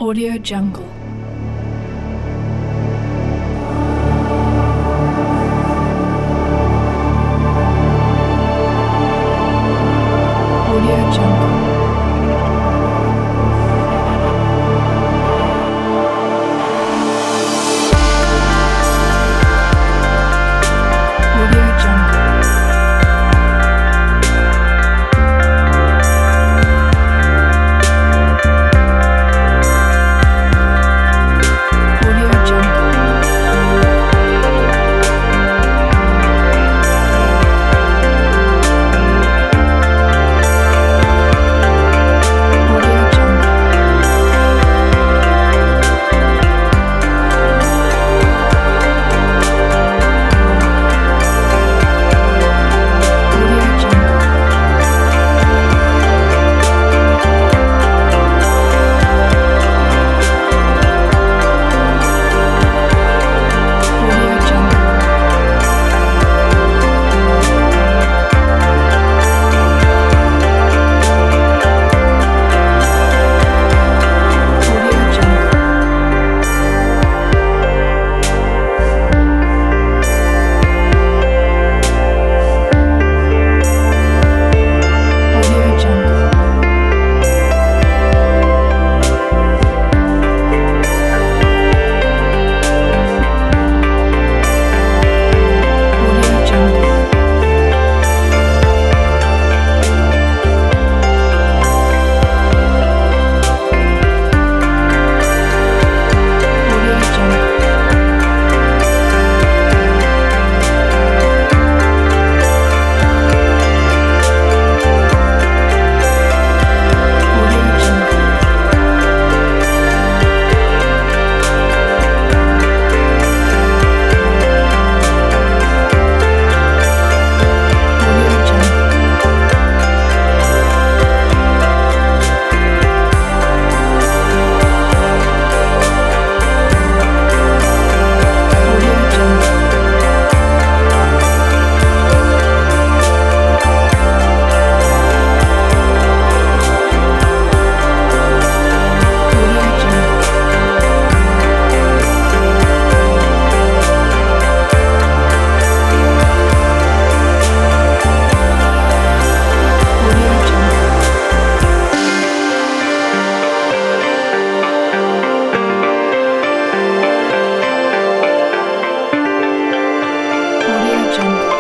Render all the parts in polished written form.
Audio Jungle. Audio Jungle. Audio Jungle. Audio Jungle. Audio Jungle. Audio Jungle. Audio Jungle. Audio Jungle. Audio Jungle. Audio Jungle. Audio Jungle. Audio Jungle. Audio Jungle. Audio Jungle. Audio Jungle. Audio Jungle. Audio Jungle.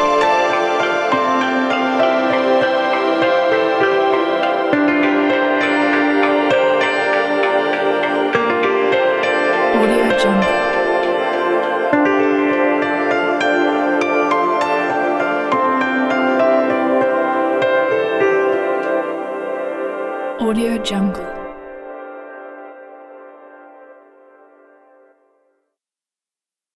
Audio Jungle. Audio Jungle.